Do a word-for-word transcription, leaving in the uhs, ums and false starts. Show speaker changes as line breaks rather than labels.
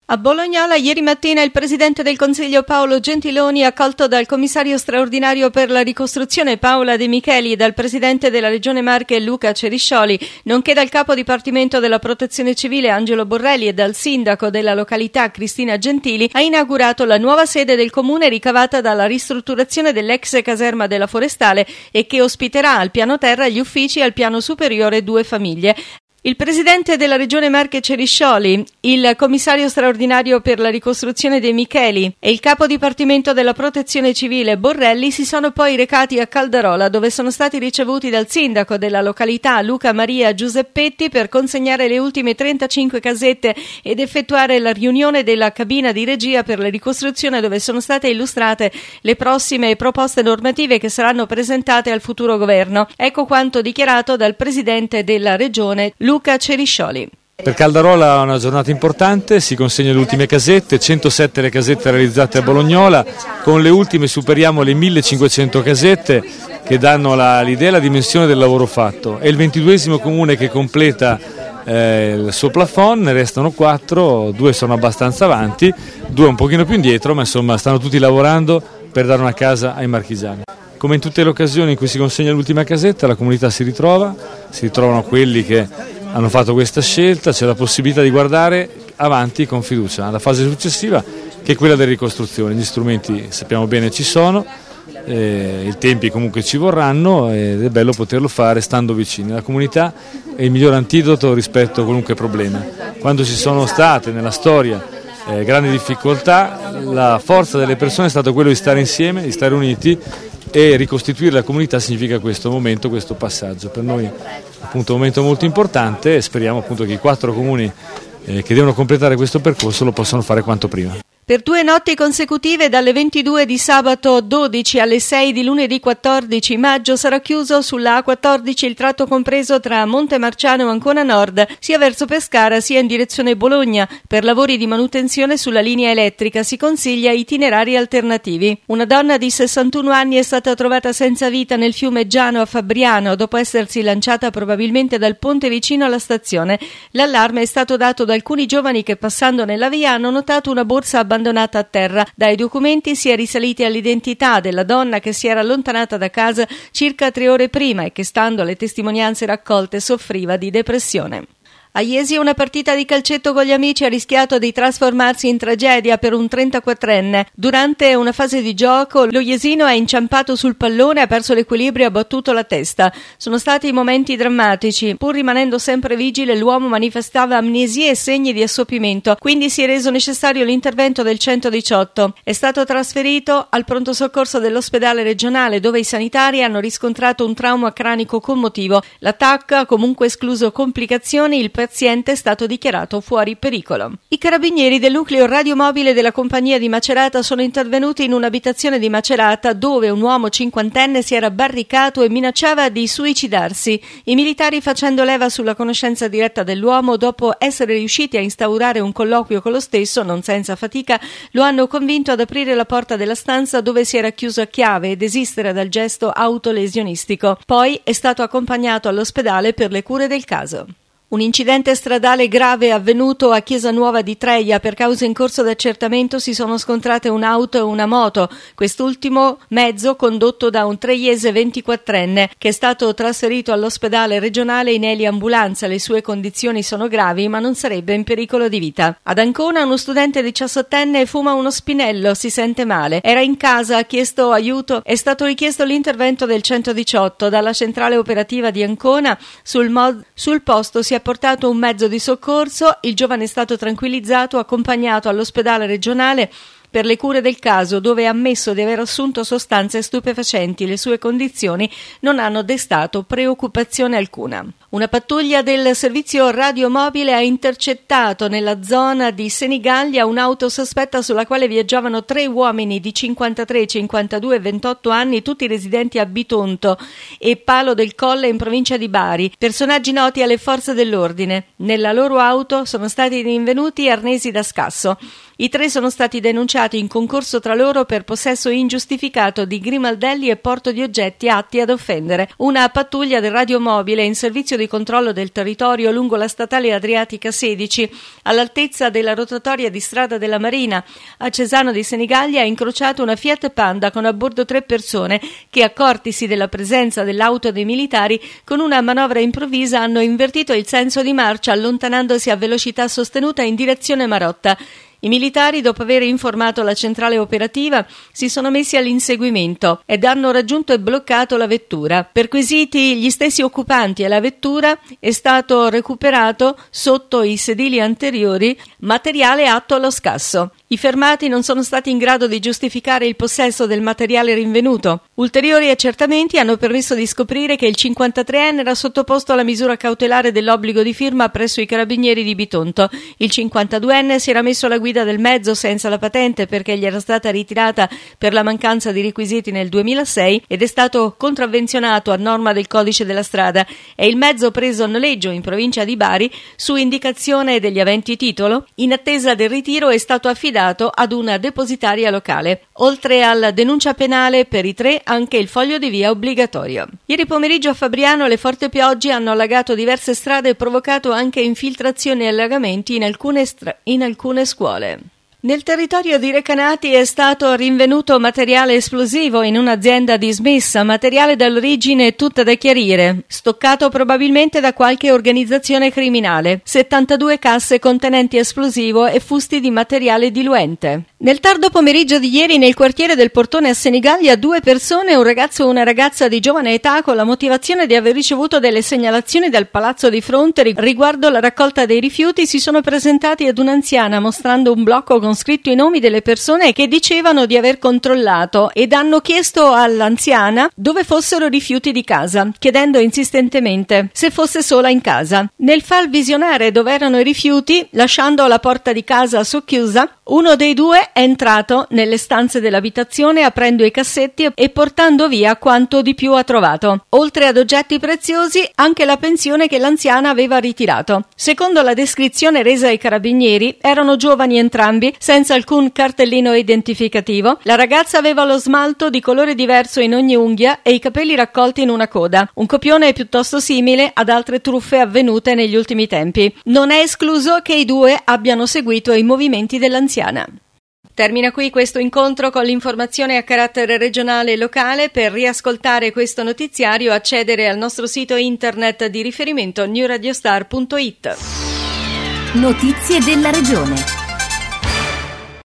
A Bolognola ieri mattina il Presidente del Consiglio Paolo Gentiloni, accolto dal Commissario straordinario per la ricostruzione Paola De Micheli e dal Presidente della Regione Marche Luca Ceriscioli, nonché dal Capo Dipartimento della Protezione Civile Angelo Borrelli e dal Sindaco della località Cristina Gentili, ha inaugurato la nuova sede del Comune ricavata dalla ristrutturazione dell'ex caserma della Forestale e che ospiterà al piano terra gli uffici e al piano superiore due famiglie. Il Presidente della Regione Marche Ceriscioli, il Commissario straordinario per la ricostruzione De Micheli e il Capo Dipartimento della Protezione Civile Borrelli si sono poi recati a Caldarola, dove sono stati ricevuti dal Sindaco della località Luca Maria Giuseppetti per consegnare le ultime trentacinque casette ed effettuare la riunione della cabina di regia per la ricostruzione, dove sono state illustrate le prossime proposte normative che saranno presentate al futuro governo. Ecco quanto dichiarato dal Presidente della Regione Luca Ceriscioli.
Per Caldarola è una giornata importante, si consegnano le ultime casette, centosette le casette realizzate a Bolognola, con le ultime superiamo le millecinquecento casette che danno la, l'idea e la dimensione del lavoro fatto. È il ventiduesimo comune che completa eh, il suo plafond, ne restano quattro, due sono abbastanza avanti, due un pochino più indietro, ma insomma stanno tutti lavorando per dare una casa ai marchigiani. Come in tutte le occasioni in cui si consegna l'ultima casetta, la comunità si ritrova, si ritrovano quelli che hanno fatto questa scelta, c'è la possibilità di guardare avanti con fiducia alla fase successiva, che è quella della ricostruzione. Gli strumenti sappiamo bene ci sono, eh, i tempi comunque ci vorranno ed è bello poterlo fare stando vicini. La comunità è il miglior antidoto rispetto a qualunque problema. Quando ci sono state nella storia eh, grandi difficoltà, la forza delle persone è stato quello di stare insieme, di stare uniti, e ricostituire la comunità significa questo momento, questo passaggio. Per noi appunto un momento molto importante e speriamo appunto che i quattro comuni eh, che devono completare questo percorso lo possano fare quanto prima.
Per due notti consecutive, dalle ventidue di sabato dodici alle sei di lunedì quattordici maggio, sarà chiuso sulla A quattordici il tratto compreso tra Montemarciano e Ancona Nord, sia verso Pescara sia in direzione Bologna. Per lavori di manutenzione sulla linea elettrica si consiglia itinerari alternativi. Una donna di sessantuno anni è stata trovata senza vita nel fiume Giano a Fabriano, dopo essersi lanciata probabilmente dal ponte vicino alla stazione. L'allarme è stato dato da alcuni giovani che, passando nella via, hanno notato una borsa abbandonata abbandonata a terra. Dai documenti si è risaliti all'identità della donna che si era allontanata da casa circa tre ore prima e che, stando alle testimonianze raccolte, soffriva di depressione. A Iesi una partita di calcetto con gli amici ha rischiato di trasformarsi in tragedia per un trentaquattrenne. Durante una fase di gioco lo iesino è inciampato sul pallone, ha perso l'equilibrio e ha battuto la testa. Sono stati momenti drammatici. Pur rimanendo sempre vigile, l'uomo manifestava amnesia e segni di assopimento, quindi si è reso necessario l'intervento del centodiciotto. È stato trasferito al pronto soccorso dell'ospedale regionale, dove i sanitari hanno riscontrato un trauma cranico commotivo. L'attacco ha comunque escluso complicazioni. Il paziente è stato dichiarato fuori pericolo. I carabinieri del nucleo radiomobile della compagnia di Macerata sono intervenuti in un'abitazione di Macerata dove un uomo cinquantenne si era barricato e minacciava di suicidarsi. I militari, facendo leva sulla conoscenza diretta dell'uomo, dopo essere riusciti a instaurare un colloquio con lo stesso, non senza fatica, lo hanno convinto ad aprire la porta della stanza dove si era chiuso a chiave e desistere dal gesto autolesionistico. Poi è stato accompagnato all'ospedale per le cure del caso. Un incidente stradale grave è avvenuto a Chiesa Nuova di Treia. Per causa in corso d'accertamento si sono scontrate un'auto e una moto, quest'ultimo mezzo condotto da un treiese ventiquattrenne che è stato trasferito all'ospedale regionale in eliambulanza. Le sue condizioni sono gravi, ma non sarebbe in pericolo di vita. Ad Ancona uno studente diciassettenne fuma uno spinello, si sente male. Era in casa, ha chiesto aiuto, è stato richiesto l'intervento del centodiciotto. Dalla centrale operativa di Ancona sul, mod- sul posto si è portato un mezzo di soccorso, il giovane è stato tranquillizzato, accompagnato all'ospedale regionale per le cure del caso, dove ha ammesso di aver assunto sostanze stupefacenti. Le sue condizioni non hanno destato preoccupazione alcuna. Una pattuglia del servizio radiomobile ha intercettato nella zona di Senigallia un'auto sospetta sulla quale viaggiavano tre uomini di cinquantatré, cinquantadue e ventotto anni, tutti residenti a Bitonto e Palo del Colle in provincia di Bari, personaggi noti alle forze dell'ordine. Nella loro auto sono stati rinvenuti arnesi da scasso. I tre sono stati denunciati in concorso tra loro per possesso ingiustificato di grimaldelli e porto di oggetti atti ad offendere. Una pattuglia del radiomobile in servizio di controllo del territorio lungo la statale Adriatica sedici, all'altezza della rotatoria di strada della Marina, a Cesano di Senigallia, ha incrociato una Fiat Panda con a bordo tre persone che, accortisi della presenza dell'auto dei militari, con una manovra improvvisa hanno invertito il senso di marcia, allontanandosi a velocità sostenuta in direzione Marotta. I militari, dopo aver informato la centrale operativa, si sono messi all'inseguimento ed hanno raggiunto e bloccato la vettura. Perquisiti gli stessi occupanti e la vettura, è stato recuperato sotto i sedili anteriori materiale atto allo scasso. I fermati non sono stati in grado di giustificare il possesso del materiale rinvenuto. Ulteriori accertamenti hanno permesso di scoprire che il cinquantatreenne era sottoposto alla misura cautelare dell'obbligo di firma presso i carabinieri di Bitonto. Il cinquantaduenne si era messo alla guida del mezzo senza la patente perché gli era stata ritirata per la mancanza di requisiti nel duemilasei ed è stato contravvenzionato a norma del codice della strada. È il mezzo preso a noleggio in provincia di Bari su indicazione degli aventi titolo. In attesa del ritiro è stato affidato ad una depositaria locale. Oltre alla denuncia penale per i tre, anche il foglio di via obbligatorio. Ieri pomeriggio a Fabriano le forti piogge hanno allagato diverse strade e provocato anche infiltrazioni e allagamenti in alcune, stra- in alcune scuole. Nel territorio di Recanati è stato rinvenuto materiale esplosivo in un'azienda dismessa, materiale dall'origine tutta da chiarire, stoccato probabilmente da qualche organizzazione criminale, settantadue casse contenenti esplosivo e fusti di materiale diluente. Nel tardo pomeriggio di ieri, nel quartiere del Portone a Senigallia, due persone, un ragazzo e una ragazza di giovane età, con la motivazione di aver ricevuto delle segnalazioni dal palazzo di fronte riguardo la raccolta dei rifiuti, si sono presentati ad un'anziana mostrando un blocco con scritto i nomi delle persone che dicevano di aver controllato ed hanno chiesto all'anziana dove fossero rifiuti di casa, chiedendo insistentemente se fosse sola in casa. Nel far visionare dove erano i rifiuti, lasciando la porta di casa socchiusa, uno dei due è entrato nelle stanze dell'abitazione aprendo i cassetti e portando via quanto di più ha trovato. Oltre ad oggetti preziosi, anche la pensione che l'anziana aveva ritirato. Secondo la descrizione resa ai carabinieri, erano giovani entrambi, senza alcun cartellino identificativo. La ragazza aveva lo smalto di colore diverso in ogni unghia e i capelli raccolti in una coda. Un copione piuttosto simile ad altre truffe avvenute negli ultimi tempi. Non è escluso che i due abbiano seguito i movimenti dell'anziana. Termina qui questo incontro con l'informazione a carattere regionale e locale. Per riascoltare questo notiziario accedere al nostro sito internet di riferimento new radio star punto it.
Notizie della regione.